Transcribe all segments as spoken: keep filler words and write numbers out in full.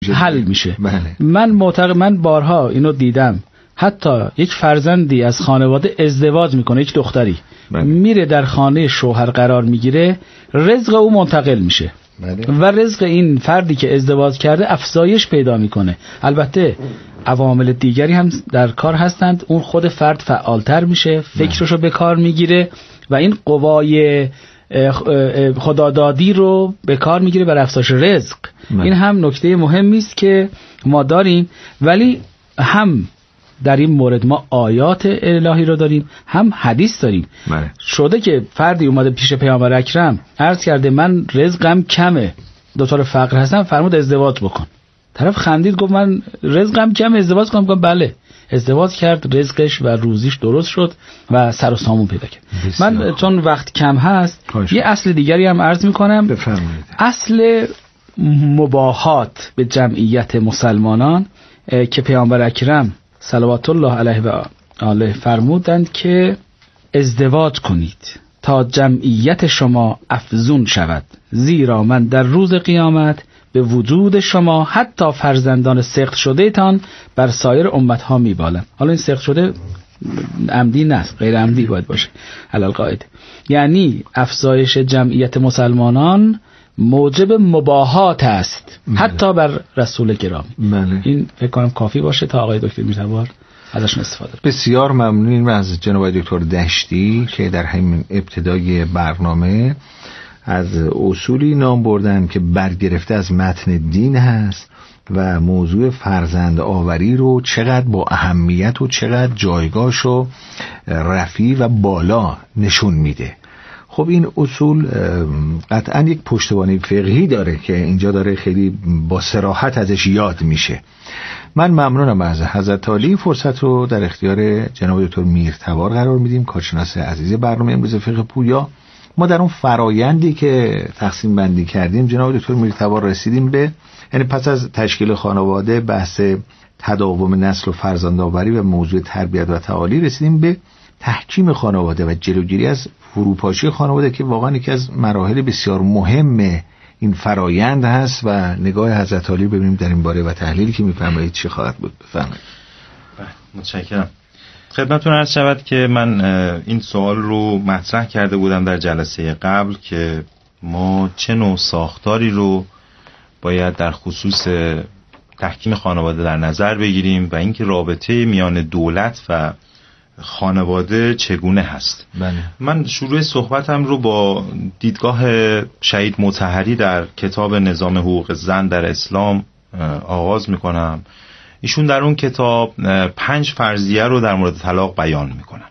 حل میشه. بله. من معتقد من بارها اینو دیدم، حتی یک فرزندی از خانواده ازدواج میکنه، یک دختری بله. میره در خانه شوهر قرار میگیره، رزق او منتقل میشه. بله. و رزق این فردی که ازدواج کرده افزایش پیدا میکنه. البته عوامل دیگری هم در کار هستند، اون خود فرد فعالتر میشه، فکرشو به کار میگیره و این قوای خدادادی رو به کار میگیره برای افزایش رزق. من. این هم نکته مهمی است که ما داریم، ولی هم در این مورد ما آیات الهی رو داریم، هم حدیث داریم. من. شده که فردی اومده پیش پیامبر اکرم عرض کرده من رزقم کمه، دوچار فقر هستم، فرمود ازدواج بکن. طرف خندید گفت من رزقم کمه ازدواج کنم؟ گفت بله. ازدواج کرد، رزقش و روزیش درست شد و سر و سامون پیدا کرد. من چون وقت کم هست خواهش. یه اصل دیگری هم عرض میکنم. بفرمایید. اصل مباهات به جمعیت مسلمانان که پیامبر اکرم صلوات الله علیه و آله فرمودند که ازدواج کنید تا جمعیت شما افزون شود، زیرا من در روز قیامت به وجود شما حتی فرزندان سخت شده تان بر سایر امتها میبالم. حالا این سخت شده عمدی نست، غیر عمدی باید باشه علل قاعده. یعنی افزایش جمعیت مسلمانان موجب مباهات است حتی بر رسول گرامی. بله. این فکر کنم کافی باشه تا آقای دکتر میرتبار ازش استفاده. بسیار ممنونیم از جناب دکتر دشتی که در همین ابتدای برنامه از اصولی نام بردن که برگرفته از متن دین هست و موضوع فرزند آوری رو چقدر با اهمیت و چقدر جایگاهشو رفیع و بالا نشون میده. خب این اصول قطعا یک پشتوانه فقهی داره که اینجا داره خیلی با صراحت ازش یاد میشه. من ممنونم از حضرت عالی. فرصت رو در اختیار جناب دکتر میرتبار قرار میدیم، کارشناس عزیز برنامه امروز فقه پویا. ما در اون فرایندی که تقسیم بندی کردیم جناب دکتر میرتبار رسیدیم به، یعنی پس از تشکیل خانواده، بحث تداوم نسل و فرزندآوری و موضوع تربیت و تعالی، رسیدیم به تحکیم خانواده و جلوگیری از فروپاشی خانواده که واقعا یکی از مراحل بسیار مهم این فرایند هست و نگاه حضرت عالی ببینیم در این باره و تحلیلی که میفرمایید چی خواهد بود. بفرمایید. متشکرم. خدمتتون عرض شود که من این سوال رو مطرح کرده بودم در جلسه قبل که ما چه نوع ساختاری رو باید در خصوص تحکیم خانواده در نظر بگیریم و اینکه رابطه میان دولت و خانواده چگونه هست. بله. من شروع صحبتم رو با دیدگاه شهید مطهری در کتاب نظام حقوق زن در اسلام آغاز میکنم. ایشون در اون کتاب پنج فرضیه رو در مورد طلاق بیان میکنن.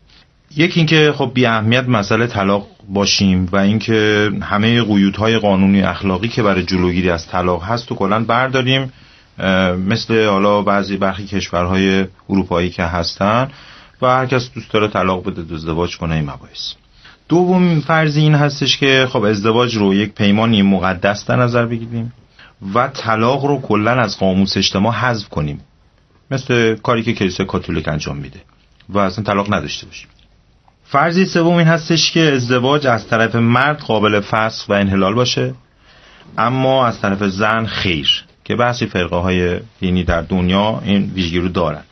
یکی اینکه خب بی اهمیت مسئله طلاق باشیم و اینکه همه قیودهای قانونی اخلاقی که برای جلوگیری از طلاق هست و کلاً برداریم، مثل حالا بعضی برخی کشورهای اروپایی که هستن و هر کس دوست داره طلاق بده، ازدواج کنه، این مباحث. دوم فرضی این هستش که خب ازدواج رو یک پیمانی مقدس در نظر بگیریم و طلاق رو کلاً از قاموس اجتماع حذف کنیم، مثل کاری که کلیسای کاتولیک انجام میده و اصلا طلاق نداشته باشیم. فرضی سوم این هستش که ازدواج از طرف مرد قابل فسخ و انحلال باشه، اما از طرف زن خیر، که بحثی فرقه های دینی در دنیا این ویژگی رو دارن.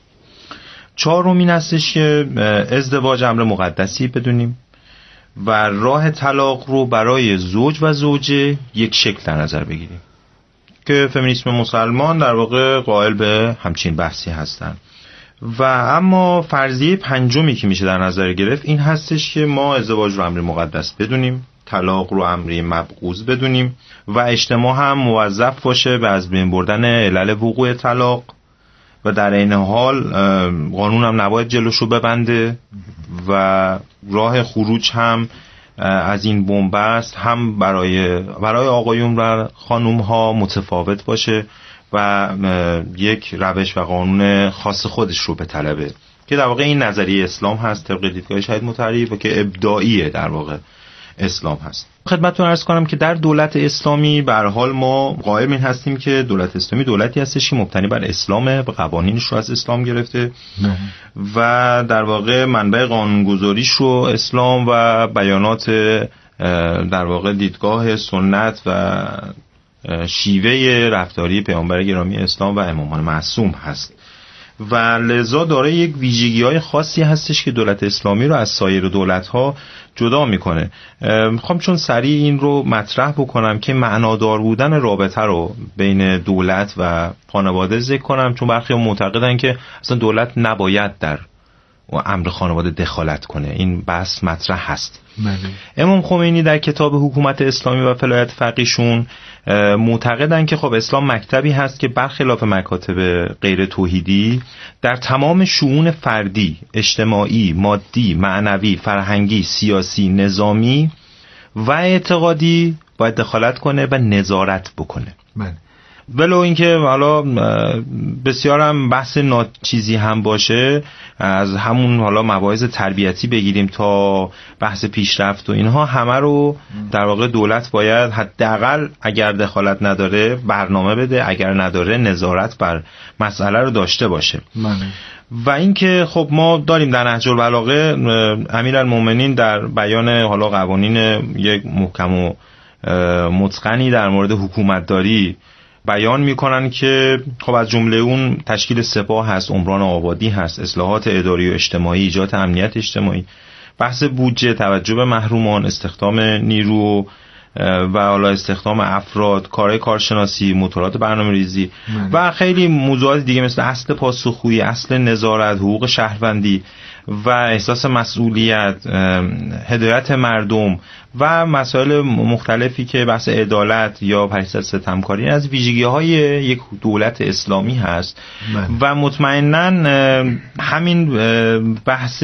چهارم این هستش که ازدواج امر مقدسی بدونیم و راه طلاق رو برای زوج و زوجه یک شکل در نظر بگیریم، که فمینیسم مسلمان در واقع قائل به همچین بحثی هستن. و اما فرضیه پنجمی که میشه در نظر گرفت این هستش که ما ازدواج رو امر مقدس بدونیم، طلاق رو امری مبغوض بدونیم و اجتماع هم موظف باشه به از بین بردن علل وقوع طلاق و در این حال قانون هم نباید جلوشو ببنده و راه خروج هم از این بنبست هم برای برای آقایون و خانوم ها متفاوت باشه و یک روش و قانون خاص خودش رو بطلبه، که در واقع این نظریه اسلام هست طبق دیدگاه شهید مطهری و که ابداعیه در واقع اسلام هست. خدمتتون عرض کنم که در دولت اسلامی به هر حال ما قائل این هستیم که دولت اسلامی دولتی هستش که مبتنی بر اسلامه، به قوانینش رو از اسلام گرفته نه. و در واقع منبع قانونگذاریش رو اسلام و بیانات در واقع دیدگاه سنت و شیوه رفتاری پیامبر گرامی اسلام و امامان معصوم هست و لذا داره یک ویژگی‌های خاصی هستش که دولت اسلامی رو از سایر دولت‌ها جدا میکنه. میخوام چون سریع این رو مطرح بکنم که معنادار بودن رابطه رو بین دولت و خانواده ذکر کنم، چون برخی معتقدن که اصلا دولت نباید در امر خانواده دخالت کنه. این بحث مطرح هست. بله. امام خمینی در کتاب حکومت اسلامی و فلایت فقیه‌شون معتقدن که خب اسلام مکتبی هست که برخلاف مکاتب غیر توحیدی در تمام شؤون فردی، اجتماعی، مادی، معنوی، فرهنگی، سیاسی، نظامی و اعتقادی باید دخالت کنه و نظارت بکنه. بله. ولو اینکه حالا بسیار هم بحث ناچیزی هم باشه، از همون حالا مباحث تربیتی بگیریم تا بحث پیشرفت و اینها، همه رو در واقع دولت باید حداقل اگر دخالت نداره برنامه بده، اگر نداره نظارت بر مسئله رو داشته باشه. من. و اینکه خب ما داریم در نهج البلاغه امیرالمومنین در بیان حالا قوانین یک محکم و متقنی در مورد حکومتداری بیان میکنن که خب از جمله اون تشکیل سپاه هست، عمران آبادی هست، اصلاحات اداری و اجتماعی، ایجاد امنیت اجتماعی، بحث بودجه، توجه به محرومان، استخدام نیرو و حالا استخدام افراد، کارهای کارشناسی، موتورات برنامه‌ریزی و خیلی موضوعات دیگه مثل اصل پاسخگویی، اصل نظارت، حقوق شهروندی و احساس مسئولیت، هدایت مردم و مسائل مختلفی که بحث عدالت یا پریستر ستمکاری از ویژگی‌های یک دولت اسلامی هست. من. و مطمئناً همین بحث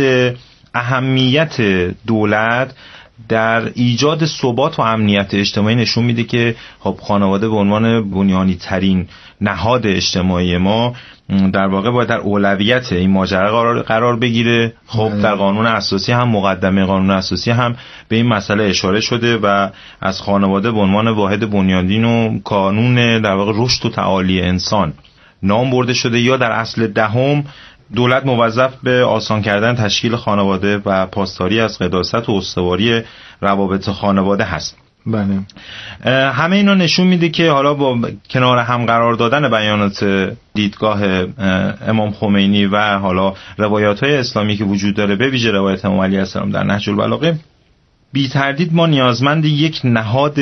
اهمیت دولت در ایجاد ثبات و امنیت اجتماعی نشون میده که خب خانواده به عنوان بنیانی ترین نهاد اجتماعی ما در واقع باید در اولویت این ماجرا قرار, قرار بگیره. خب در قانون اساسی هم، مقدمه قانون اساسی هم به این مسئله اشاره شده و از خانواده به عنوان واحد بنیادین و کانون در واقع رشد و تعالی انسان نام برده شده. یا در اصل دهم دولت موظف به آسان کردن تشکیل خانواده و پاسداری از قداست و استواری روابط خانواده هست. بله. همه اینا نشون میده که حالا با کنار هم قرار دادن بیانات دیدگاه امام خمینی و حالا روایات‌های اسلامی که وجود داره، به ویژه روایت امام علیه السلام در نهج البلاغه، بی تردید ما نیازمند یک نهاد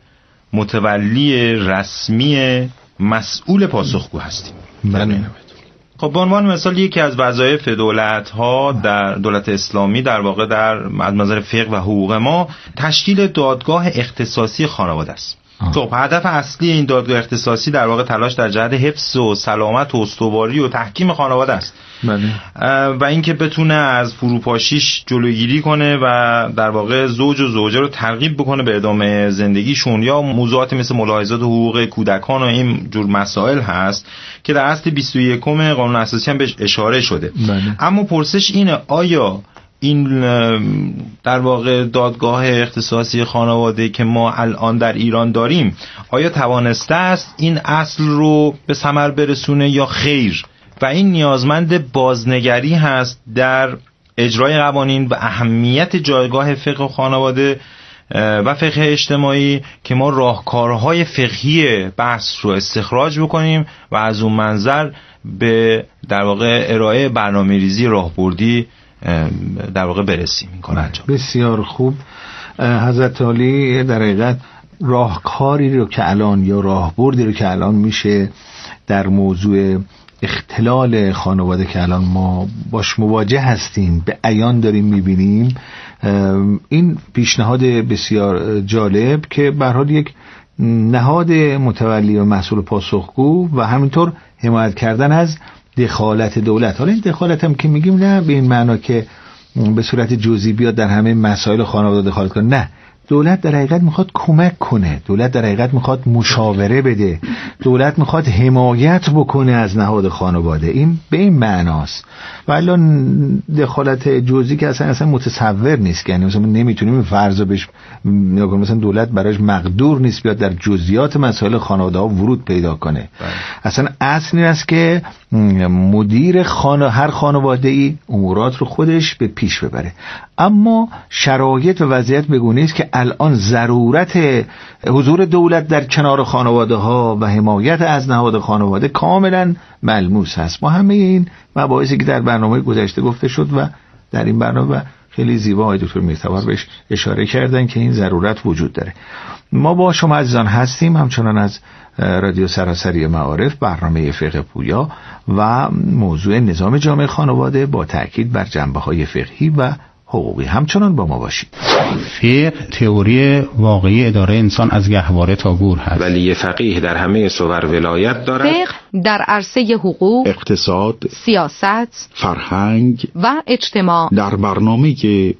متولی رسمی مسئول پاسخگو هستیم. بله. خب به عنوان مثال یکی از وظایف دولت‌ها در دولت اسلامی در واقع در از نظر فقه و حقوق ما تشکیل دادگاه اختصاصی خانواده است. خب هدف اصلی این دادگاه اختصاصی در واقع تلاش در جهت حفظ و سلامت و استواری و تحکیم خانواده است. بله. و اینکه بتونه از فروپاشیش جلوگیری کنه و در واقع زوج و زوجه رو ترغیب بکنه به ادامه زندگیشون، یا موضوعاتی مثل ملاحظات حقوق کودکان و این جور مسائل هست که در اصل بیست و یکم قانون اساسی هم بهش اشاره شده. بله. اما پرسش اینه آیا این در واقع دادگاه اختصاصی خانواده که ما الان در ایران داریم آیا توانسته است این اصل رو به ثمر برسونه یا خیر؟ و این نیازمند بازنگری هست در اجرای قوانین و اهمیت جایگاه فقه خانواده و فقه اجتماعی که ما راهکارهای فقهی بحث رو استخراج بکنیم و از اون منظر به در واقع ارائه برنامه‌ریزی راهبردی در واقع برسیم. این کار انجام. بسیار خوب. حضرت علی در حقیقت راهکاری رو که الان یا راهبردی رو که الان میشه در موضوع اختلال خانواده که الان ما باش مواجه هستیم به عیان داریم میبینیم، این پیشنهاد بسیار جالب که به هر حال یک نهاد متولی و مسئول پاسخگو و همینطور حمایت کردن از دخالت دولت. حالا این دخالت هم که میگیم نه به این معنا که به صورت جزئی بیاد در همه مسائل خانواده دخالت کنه، نه، دولت در حقیقت میخواد کمک کنه، دولت در حقیقت میخواد مشاوره بده، دولت میخواد حمایت بکنه از نهاد خانواده. این به این معناست. و الان دخالت جزئی که اصلا اصلا متصور نیست، یعنی مثلا نمیتونیم فرض بهش مثلا دولت براش مقدور نیست بیاد در جزئیات مسائل خانواده ها ورود پیدا کنه. بله. اصلا اصل این است که مدیر خانه هر خانواده‌ای امورات رو خودش به پیش ببره. اما شرایط و وضعیت بگونه است که الان ضرورت حضور دولت در کنار خانواده ها و حمایت از نهاد خانواده کاملا ملموس هست. با همه این مباحثی که در برنامه گذشته گفته شد و در این برنامه خیلی زیبا آقای دکتر میرتبار بهش اشاره کردن که این ضرورت وجود داره. ما با شما عزیزان هستیم همچنان از رادیو سراسری معارف، برنامه فقه پویا و موضوع نظام جامع خانواده با تأکید بر جنبه‌های فقهی و حقوقی. همچنان با ما باشید. فقه تئوری واقعی اداره انسان از گهواره تا گور هست. ولی فقیه در همه صور ولایت دارد. فقه در عرصه حقوق، اقتصاد، سیاست، فرهنگ و اجتماع در برنامه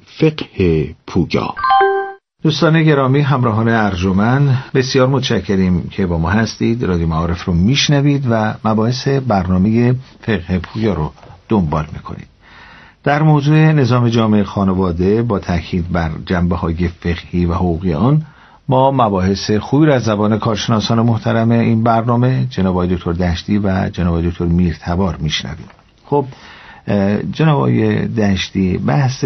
فقه پویا. دوستان گرامی، همراهان ارجمند، بسیار متشکریم که با ما هستید، رادیو معارف رو میشنوید و مباحث برنامه فقه پویا رو دنبال میکنید. در موضوع نظام جامع خانواده با تاکید بر جنبه‌های فقهی و حقوقی آن، ما مباحث خوبی را از زبان کارشناسان محترم این برنامه جناب آقای دکتر دشتی و جناب آقای دکتر میرتبار میشنویم. خب جناب آقای دشتی، بحث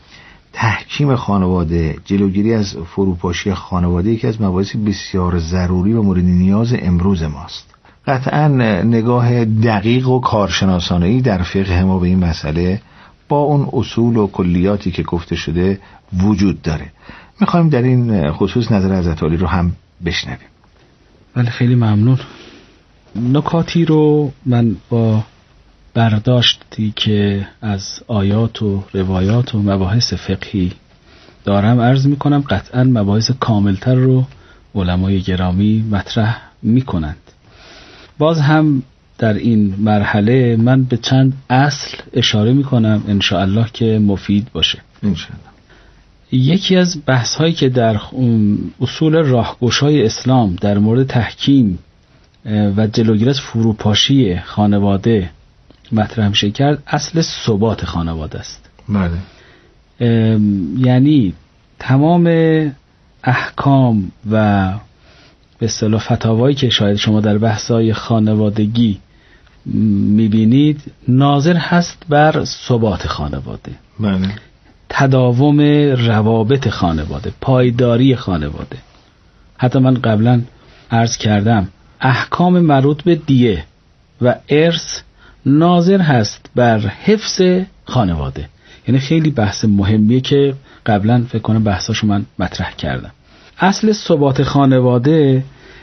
تحکیم خانواده، جلوگیری از فروپاشی خانواده یکی از مباحث بسیار ضروری و مورد نیاز امروز ماست. قطعا نگاه دقیق و کارشناسانه‌ای در فقه ما به این مسئله با اون اصول و کلیاتی که گفته شده وجود داره. میخوایم در این خصوص نظر حضرت عالی رو هم بشنویم. بله، خیلی ممنون. نکاتی رو من با برداشتی که از آیات و روایات و مباحث فقهی دارم عرض میکنم. قطعا مباحث کاملتر رو علمای گرامی مطرح میکنند. باز هم در این مرحله من به چند اصل اشاره میکنم انشاءالله که مفید باشه. انشاءالله. یکی از بحث هایی که در اصول راهگشای اسلام در مورد تحکیم و جلوگیری از فروپاشی خانواده مطرح میشه کرد، اصل ثبات خانواده است. بله. یعنی تمام احکام و به اصطلاح فتاوایی که شاید شما در بحث‌های خانوادگی میبینید ناظر هست بر ثبات خانواده. بله. تداوم روابط خانواده، پایداری خانواده. حتی من قبلا عرض کردم احکام مربوط به دیه و ارث ناظر هست بر حفظ خانواده. یعنی خیلی بحث مهمیه که قبلا فکر کنم بحثاشو من مطرح کردم. اصل ثبات خانواده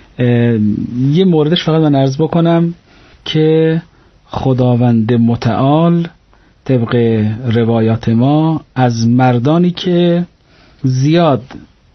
یه موردش فقط من عرض بکنم که خداوند متعال طبق روایات ما از مردانی که زیاد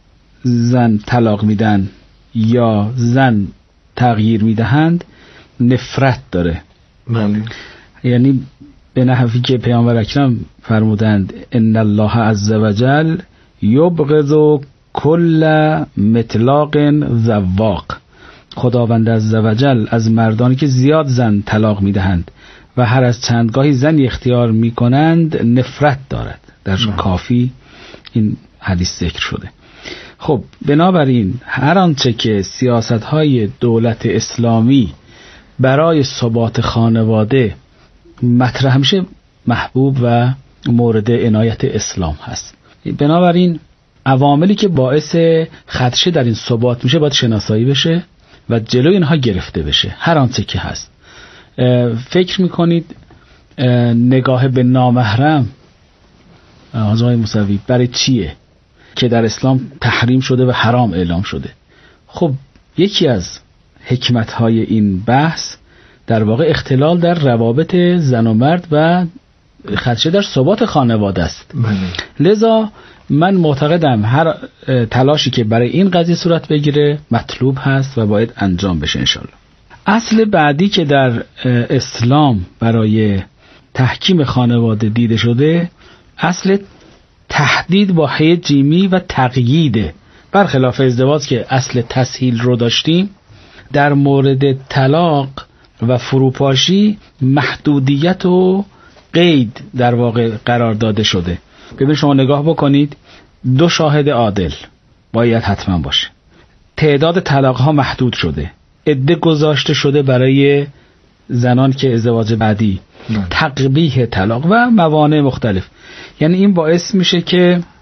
زن طلاق میدن یا زن تغییر میدهند نفرت داره. بله. یعنی به نحوی که پیامبر اکرم فرمودند ان الله عز وجل یبغض کل مطلاق زواق. خداوند عز وجل از مردانی که زیاد زن طلاق میدهند و هر از چندگاهی زنی اختیار میکنند نفرت دارد. در کافی این حدیث ذکر شده. خب بنابراین هر آنچه که سیاست‌های دولت اسلامی برای ثبات خانواده مطرح میشه محبوب و مورد عنایت اسلام هست. بنابراین عواملی که باعث خدشه در این ثبات میشه باید شناسایی بشه و جلوی اینها گرفته بشه. هر آنچه که هست. فکر میکنید نگاه به نامحرم حضرت موسوی برای چیه که در اسلام تحریم شده و حرام اعلام شده؟ خب یکی از حکمت‌های این بحث در واقع اختلال در روابط زن و مرد و خدشه در ثبات خانواده است. بله. لذا من معتقدم هر تلاشی که برای این قضیه صورت بگیره مطلوب هست و باید انجام بشه انشالله. اصل بعدی که در اسلام برای تحکیم خانواده دیده شده اصل تحدید با حی جیمی و تقییده. برخلاف ازدواج که اصل تسهیل رو داشتیم، در مورد طلاق و فروپاشی محدودیت و قید در واقع قرار داده شده. ببین شما نگاه بکنید، دو شاهد عادل باید حتما باشه. تعداد طلاق ها محدود شده. عده گذاشته شده برای زنان که ازدواج بعدی، تقبیح طلاق و موانع مختلف. یعنی این باعث میشه که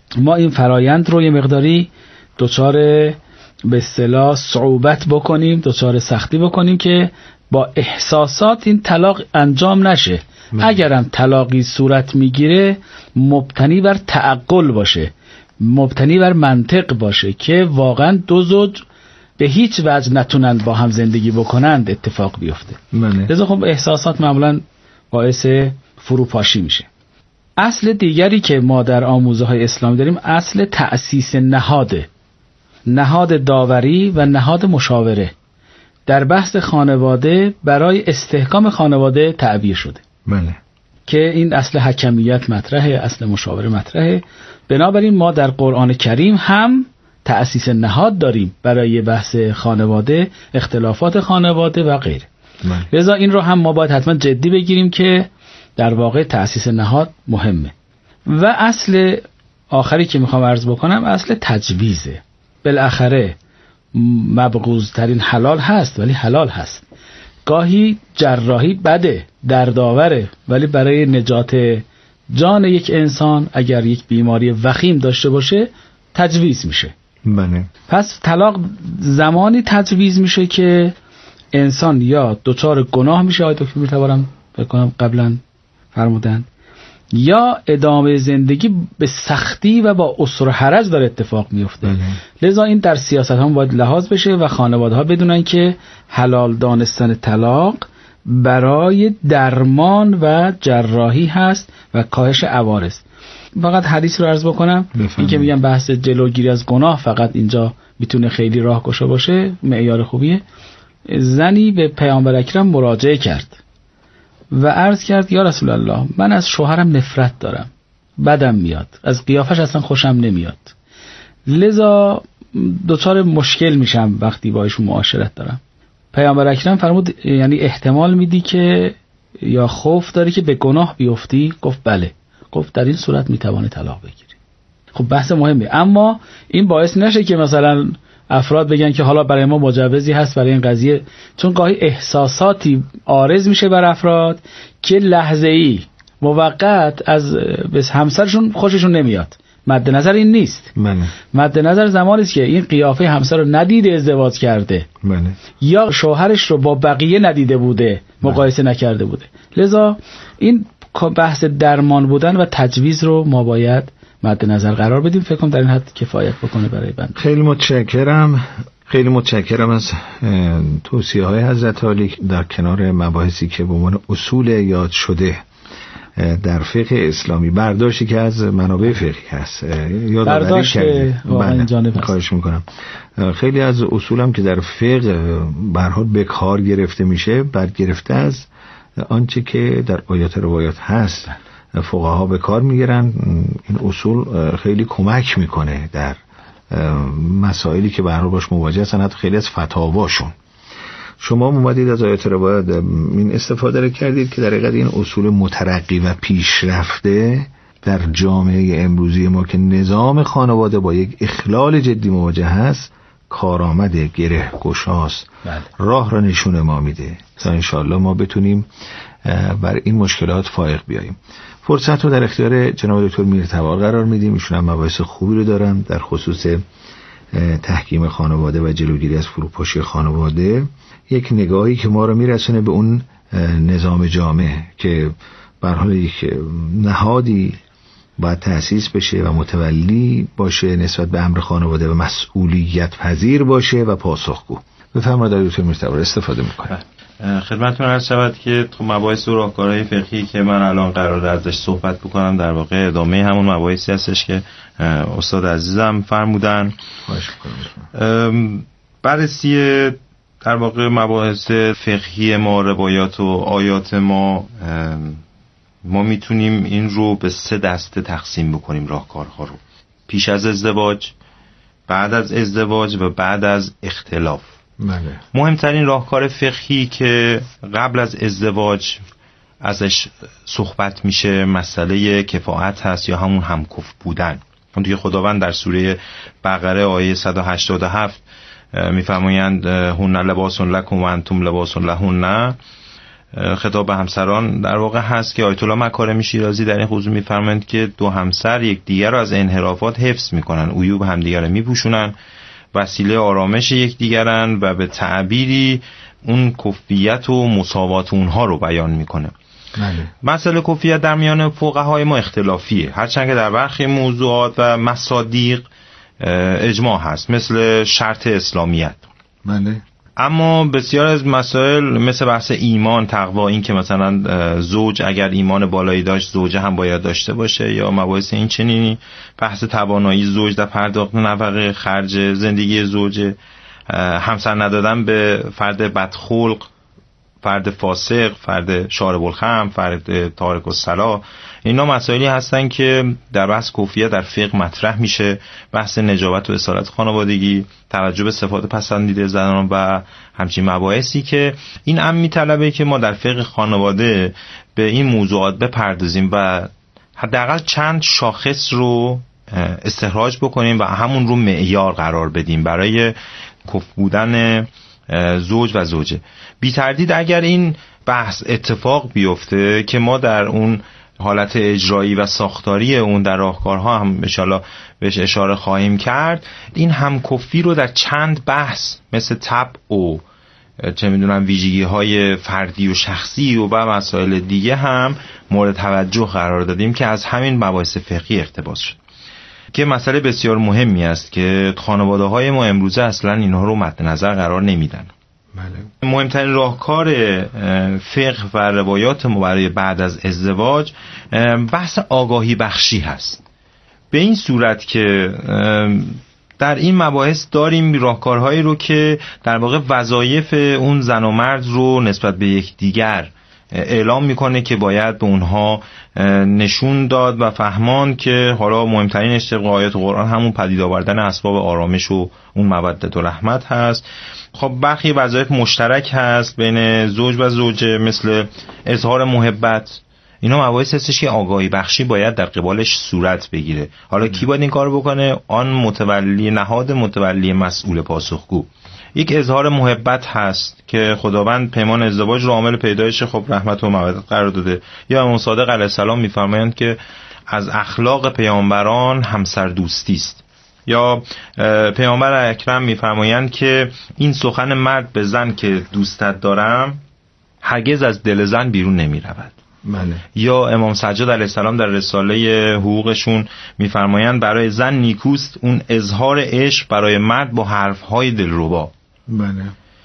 ما این فرایند رو یه مقداری دچار به اصطلاح صعوبت بکنیم، دچار سختی بکنیم که با احساسات این طلاق انجام نشه. اگرم طلاقی صورت میگیره مبتنی بر تعقل باشه، مبتنی بر منطق باشه که واقعا دو زوج به هیچ وجه نتونن با هم زندگی بکنند اتفاق بیفته. لذا خب احساسات معمولا باعث فروپاشی میشه. اصل دیگری که ما در آموزه های اسلامی داریم اصل تأسیس نهاده، نهاد داوری و نهاد مشاوره در بحث خانواده برای استحکام خانواده تعبیر شده. بله. که این اصل حکمیت مطرحه، اصل مشاوره مطرحه. بنابراین ما در قرآن کریم هم تأسیس نهاد داریم برای بحث خانواده، اختلافات خانواده و غیره. لذا این رو هم ما باید حتما جدی بگیریم که در واقع تأسیس نهاد مهمه. و اصل آخری که میخوام عرض بکنم اصل تجویزه. بالاخره مبغوض‌ترین حلال هست ولی حلال هست. گاهی جراحی بده، دردآوره، ولی برای نجات جان یک انسان اگر یک بیماری وخیم داشته باشه تجویز میشه. بله. پس طلاق زمانی تجویز میشه که انسان یا دچار گناه میشه، آقای دکتر میتوانم بکنم قبلا فرمودن، یا ادامه زندگی به سختی و با عسر و حرج داره اتفاق میفته. بله. لذا این در سیاست هم باید لحاظ بشه و خانواده ها بدونن که حلال دانستن طلاق برای درمان و جراحی هست و کاهش عوارض. فقط حدیث رو عرض بکنم، این که میگم بحث جلوگیری از گناه فقط اینجا میتونه خیلی راهگشا باشه، معیار خوبیه. زنی به پیامبر اکرم مراجعه کرد و عرض کرد یا رسول الله من از شوهرم نفرت دارم، بدم میاد، از قیافش اصلا خوشم نمیاد، لذا دچار مشکل میشم وقتی با ایشون معاشرت دارم. پیامبر اکرم فرمود یعنی احتمال میدی که یا خوف داری که به گناه بیفتی؟ گفت بله. گفت در این صورت میتوانی طلاق بگیری. خب بحث مهمه، اما این باعث نشه که مثلا افراد بگن که حالا برای ما مجوزی هست برای این قضیه، چون گاهی احساساتی عارض میشه بر افراد که لحظه‌ای موقت از بس همسرشون خوششون نمیاد. مد نظر این نیست. بله. مد نظر زمانی است که این قیافه همسر رو ندیده ازدواج کرده. بله. یا شوهرش رو با بقیه ندیده بوده، مقایسه بله. نکرده بوده. لذا این بحث درمان بودن و تجویز رو ما باید مد نظر قرار بدیم. فکر کنم در این حد کفایت بکنه برای بنده. خیلی متشکرم. خیلی متشکرم از توصیه های حضرت عالی در کنار مباحثی که به عنوان اصول یاد شده در فقه اسلامی، برداشتی که از منابع فقهی هست یادآوری کردید. بله. خواهش میکنم. خیلی از اصولم که در فقه به هر حال به کار گرفته میشه برگرفته از آنچه که در آیات روایات هست فقها به کار میگیرن. این اصول خیلی کمک میکنه در مسائلی که به هر حال باش مواجه هستن، حتی خیلی از فتاواشون. شما اومدید از آیات روایات این استفاده کردید که در حقیقت این اصول مترقی و پیشرفته در جامعه امروزی ما که نظام خانواده با یک اخلال جدی مواجه هست کارآمد گره گشاست. بله. راه را نشون ما میده تا انشاءالله ما بتونیم بر این مشکلات فائق بیاییم. فرصت رو در اختیار جناب دکتر میرتوار قرار میدیم. ایشون هم مباحث خوبی رو دارن در خصوص تحکیم خانواده و جلوگیری از فروپاشی خانواده. یک نگاهی که ما رو میرسونه به اون نظام جامع که به هر حال یک نهادی باید تأسیس بشه و متولی باشه نسبت به امر خانواده و مسئولیت پذیر باشه و پاسخگو. بفرمایید دکتر میرتوار استفاده میکنه. خدمتتون عرض شود که تو مباحث و راهکارهای فقهی که من الان قرار ازش صحبت بکنم در واقع ادامه همون مباحثی هستش که استاد عزیزم فرمودن. بررسی در واقع مباحث فقهی ما، روایات و آیات ما، ما میتونیم این رو به سه دسته تقسیم بکنیم راهکارها رو: پیش از ازدواج، بعد از ازدواج و بعد از اختلاف. بله. مهمترین راهکار فقهی که قبل از ازدواج ازش صحبت میشه مسئله کفاءت هست یا همون همکف بودن. اون دیگه خداوند در سوره بقره آیه صد و هشتاد و هفت میفرمایند هن لباس لکم و انتم لباس لهن. خطاب به همسران در واقع هست که آیت الله مکارم شیرازی در این خصوص می‌فرمایند که دو همسر یکدیگر را از انحرافات حفظ می‌کنن، عیوب همدیگر را می‌پوشونن، وسیله آرامش یکدیگرن و به تعبیری اون کفیت و مساوات اونها رو بیان می‌کنه. بله. مسئله کفیت در میان فقهای ما اختلافیه، هرچند که در برخی موضوعات و مصادیق اجماع هست، مثل شرط اسلامیت. بله. اما بسیار از مسائل مثل بحث ایمان، تقوا، این که مثلا زوج اگر ایمان بالایی داشت زوجه هم باید داشته باشه، یا مباحث این چنینی، بحث توانایی زوج در پرداخت نفقه خرج زندگی زوجه، همسر ندادن به فرد بدخلق، فرد فاسق، فرد شارب الخمر، فرد تارک الصلاة، اینا مسائلی هستن که در بحث کفیت در فقه مطرح میشه. بحث نجابت و اصالت خانوادگی، توجه به صفات پسندیده زنان و همچین مباحثی که این امر میطلبه که ما در فقه خانواده به این موضوعات بپردازیم و حداقل چند شاخص رو استخراج بکنیم و همون رو معیار قرار بدیم برای کف بودن زوج و زوجه. بی تردید اگر این بحث اتفاق بیفته که ما در اون حالت اجرایی و ساختاری اون در راهکارها هم انشالله بهش اشاره خواهیم کرد، این همکفی رو در چند بحث مثل طبع و چه میدونم ویژگی های فردی و شخصی و و مسائل دیگه هم مورد توجه قرار دادیم که از همین مباحث فقهی اقتباس شد، که مسئله بسیار مهمی است که خانواده های ما امروزه اصلا اینها رو مد نظر قرار نمیدن. بله. مهمترین راهکار فقه و روایات ما برای بعد از ازدواج بحث آگاهی بخشی هست، به این صورت که در این مباحث داریم راهکارهایی رو که در واقع وظایف اون زن و مرد رو نسبت به یکدیگر اعلام میکنه که باید به اونها نشون داد و فهمان که حالا مهمترینش طبق آیات قرآن همون پدید آوردن اسباب آرامش و اون مودت و رحمت هست. خب برخی وظایف مشترک هست بین زوج و زوجه، مثل اظهار محبت، اینا مباحث هستش که آگاهی بخشی باید در قبالش صورت بگیره. حالا کی باید این کار بکنه؟ آن متولی، نهاد متولی مسئول پاسخگو. یک اظهار محبت هست که خداوند پیمان ازدواج رو عامل پیدایش خب رحمت و مودت قرار داده، یا امام صادق علیه السلام میفرمایند که از اخلاق پیامبران همسر دوستی است، یا پیامبر اکرم میفرمایند که این سخن مرد به زن که دوستت دارم هرگز از دل زن بیرون نمی رود. بله. یا امام سجاد علیه السلام در رساله حقوقشون میفرمایند برای زن نیکوست اون اظهار عشق برای مرد با حرفهای دلربا. بله.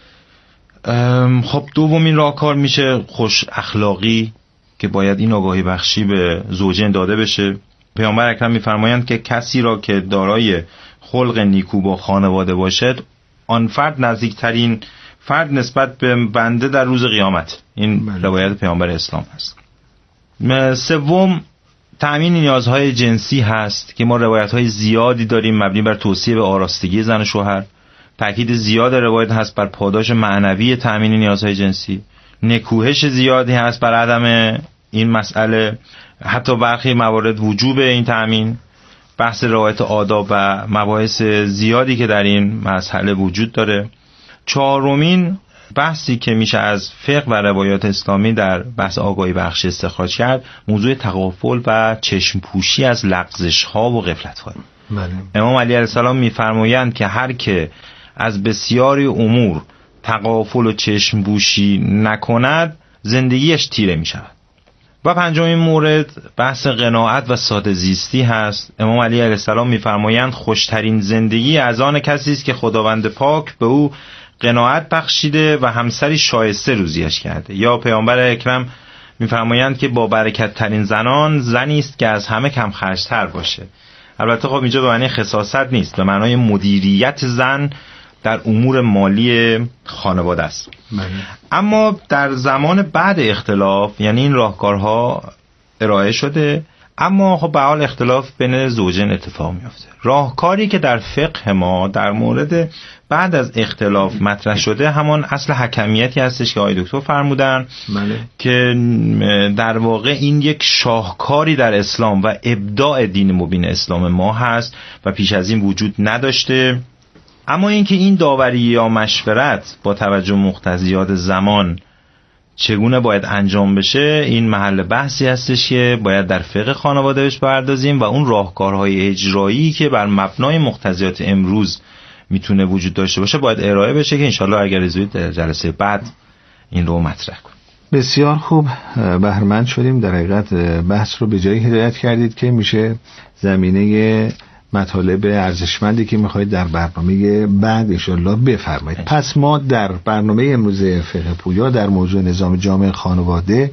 خب دومین راهکار میشه خوش اخلاقی که باید این آگاهی بخشی به زوجین داده بشه. پیامبر اکرم میفرمایند که کسی را که دارای خلق نیکو با خانواده باشد آن فرد نزدیکترین فرد نسبت به بنده در روز قیامت. این بله. روایت پیامبر اسلام هست. سوم تأمین نیازهای جنسی هست که ما روایت‌های زیادی داریم مبنی بر توصیه به آراستگی زن و شوهر. تأکید زیاد روایت هست بر پاداش معنوی تأمین نیازهای جنسی. نکوهش زیادی هست بر عدم این مسئله، حتی برخی موارد وجوب این تأمین. بحث رعایت آداب و مباحث زیادی که در این مسئله وجود داره. چهارمین بحثی که میشه از فقه و روایات اسلامی در بحث آگاهی بخشی استخراج کرد، موضوع تغافل و چشم پوشی از لغزش ها و غفلت ها. بله. امام علی علیه السلام میفرمایند که هر که از بسیاری امور تغافل و چشم پوشی نکند زندگیش تیره میشود. و پنجمین مورد بحث قناعت و ساده زیستی هست. امام علی علیه السلام میفرمایند خوشترین زندگی از آن کسی است که خداوند پاک به او قناعت بخشیده و همسری شایسته روزیش کرده. یا پیامبر اکرم میفرمایند که با برکت ترین زنان زنی است که از همه کم خرج‌تر باشه. البته خب اینجا به معنی خساست نیست، به معنای مدیریت زن در امور مالی خانواده است. بله. اما در زمان بعد اختلاف، یعنی این راهکارها ارائه شده، اما خب به حال اختلاف بین زوجین اتفاق میفته. راهکاری که در فقه ما در مورد بعد از اختلاف مطرح شده همان اصل حکمیتی هستش که آقای دکتر فرمودن. بله. که در واقع این یک شاهکاری در اسلام و ابداع دین مبین اسلام ما هست و پیش از این وجود نداشته. اما اینکه این داوری یا مشورت با توجه مقتضیات زمان چگونه باید انجام بشه، این محل بحثی هستش که باید در فقه خانواده بهش بپردازیم و اون راهکارهای اجرایی که بر مبنای مقتضیات امروز میتونه وجود داشته باشه باید ارائه بشه که انشالله اگر رضایت در جلسه بعد این رو مطرح کنیم. بسیار خوب، بهره‌مند شدیم. در حقیقت بحث رو به جایی هدایت کردید که میشه زمینه مطالب ارزشمندی که میخواید در برنامه بعد انشالله بفرمایید. پس ما در برنامه امروز فقه پویا در موضوع نظام جامع خانواده،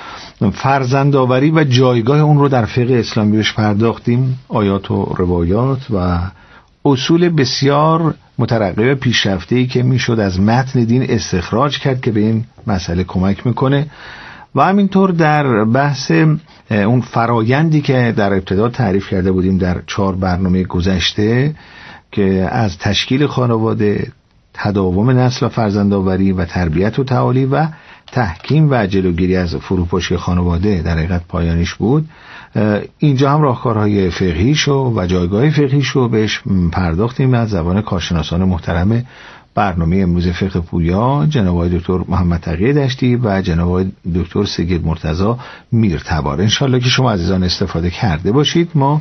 فرزندآوری و جایگاه اون رو در فقه اسلامی بهش پرداختیم. آیات و روایات و اصول بسیار مترقی و پیشرفته‌ای که میشد از متن دین استخراج کرد که به این مسئله کمک میکنه و همینطور در بحث اون فرایندی که در ابتدا تعریف کرده بودیم در چهار برنامه گذشته که از تشکیل خانواده، تداوم نسل و فرزندآوری و تربیت و تعالی و تحکیم و جلوگیری از فروپاشی خانواده در حقیقت پایانیش بود. اینجا هم راهکارهای فقهیشو و جایگاه فقهیشو بهش پرداختیم از زبان کارشناسان محترم برنامه امروز فقه پویا، جناب آقای دکتر محمد تقی دشتی و جناب آقای دکتر سید مرتضی میرتبار. انشالله که شما عزیزان استفاده کرده باشید. ما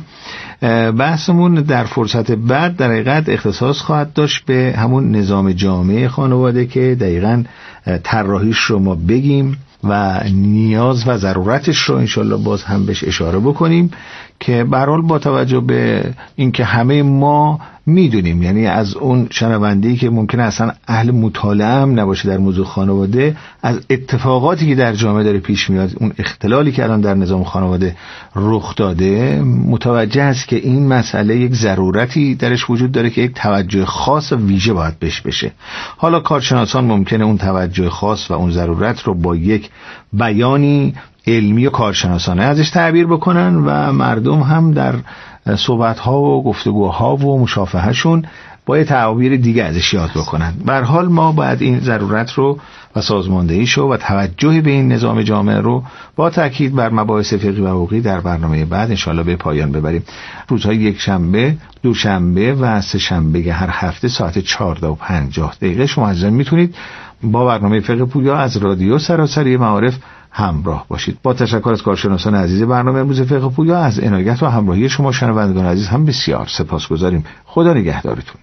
بحثمون در فرصت بعد در حقیقت اختصاص خواهد داشت به همون نظام جامع خانواده که دقیقاً طراحیش رو ما بگیم و نیاز و ضرورتش رو انشالله باز هم بهش اشاره بکنیم که به هر حال با توجه به اینکه همه ما میدونیم، یعنی از اون شنونده‌ای که ممکنه اصلا اهل مطالعه هم نباشه در موضوع خانواده، از اتفاقاتی که در جامعه داره پیش میاد، اون اختلالی که الان در نظام خانواده رخ داده، متوجه است که این مسئله یک ضرورتی درش وجود داره که یک توجه خاص و ویژه باید بهش بشه. حالا کارشناسان ممکنه اون توجه خاص و اون ضرورت رو با یک بیانی علمی و کارشناسانه ازش تعبیر بکنن و مردم هم در صحبت‌ها و گفتگوها و مشافههشون با یه تعبیر دیگه ازش یاد بکنن. به هر حال ما باید این ضرورت رو و سازماندهیشو و توجه به این نظام جامع رو با تاکید بر مباحث فقهی و حقوقی در برنامه بعد انشالله به پایان ببریم. روزهای یک شنبه، دوشنبه و سه شنبه هر هفته ساعت چهارده و پنجاه دقیقه شما عزیزان میتونید با برنامه فقه پویا از رادیو سراسری معارف همراه باشید. با تشکر از کارشناسان عزیز برنامه امروز فقه پویا، از عنایت و همراهی شما شنوندگان عزیز هم بسیار سپاسگزاریم. خدا نگهدارتون.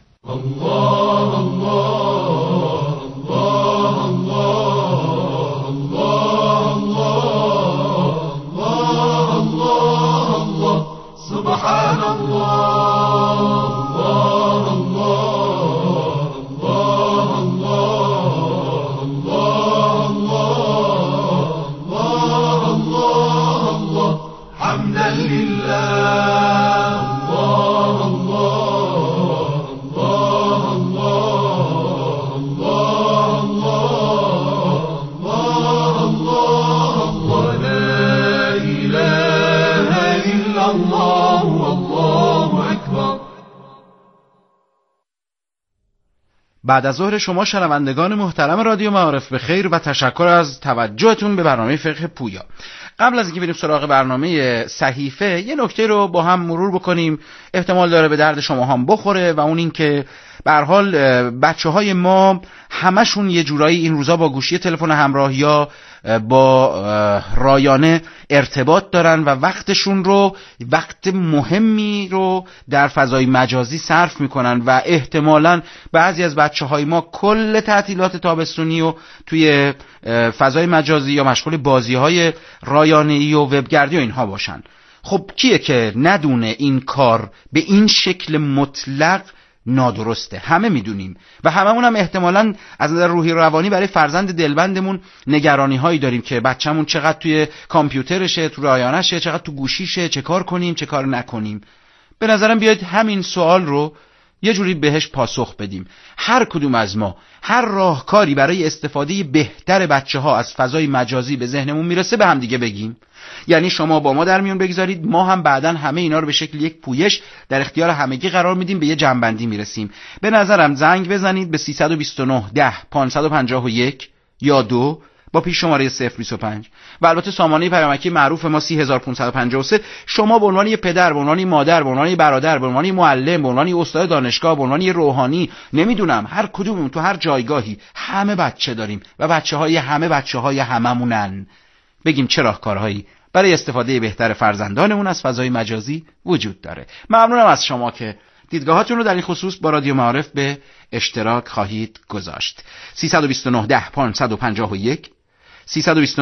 الله الله الله الله الله الله سبحان الله الله الله الله الله حمدا لله. بعد از ظهر شما شنوندگان محترم رادیو معارف به خیر و تشکر از توجهتون به برنامه فقه پویا. قبل از اینکه بریم سراغ برنامه صحیفه، یه نکته رو با هم مرور بکنیم، احتمال داره به درد شما هم بخوره و اون این که به هر حال بچه‌های ما همشون یه جورایی این روزا با گوشی تلفن همراه یا با رایانه ارتباط دارن و وقتشون رو، وقت مهمی رو در فضای مجازی صرف میکنن و احتمالاً بعضی از بچه‌های ما کل تعطیلات تابستونی و توی فضای مجازی یا مشغول بازی‌های رایانه‌ای و وبگردی و اینها باشن. خب کیه که ندونه این کار به این شکل مطلق نادرسته؟ همه میدونیم و هممون هم احتمالاً از نظر روحی روانی برای فرزند دلبندمون نگرانی هایی داریم که بچه‌مون چقدر توی کامپیوترشه، تو رایانشه، چقدر تو گوشیشه، چه کار کنیم چه کار نکنیم. به نظرم بیاید همین سوال رو یه جوری بهش پاسخ بدیم. هر کدوم از ما هر راهکاری برای استفاده بهتر بچه‌ها از فضای مجازی به ذهنمون میرسه به هم دیگه بگیم. یعنی شما با ما در میون بگذارید، ما هم بعداً همه اینا رو به شکل یک پویش در اختیار همگی قرار میدیم، به یه جنبندی میرسیم. به نظرم زنگ بزنید به سیصد و بیست و نه ده پانصد و پنجاه و یک یا دو، با پیش شماره صفر بیست و پنج و البته سامانه پیامکی معروف ما سی هزار و پانصد و پنجاه و سه. شما به عنوان یه پدر، به عنوان مادر، به عنوان برادر، به عنوان معلم، به عنوان استاد دانشگاه، به عنوان روحانی، نمیدونم هر کدوممون تو هر جایگاهی همه بچه داریم و بچه‌های همه بچه‌های هممونن. بگیم چه راهکارهایی برای استفاده بهتر فرزندانمون از فضای مجازی وجود داره. ممنونم از شما که دیدگاهاتون رو در این خصوص با رادیو معارف به اشتراک خواهید گذاشت. سیصد و بیست و نه ده پانصد و پنجاه و یک سیصد و بیست و نه